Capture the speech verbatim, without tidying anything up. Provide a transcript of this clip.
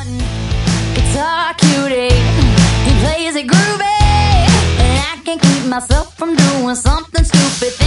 Guitar cutie, he plays it groovy, and I can't keep myself from doing something stupid.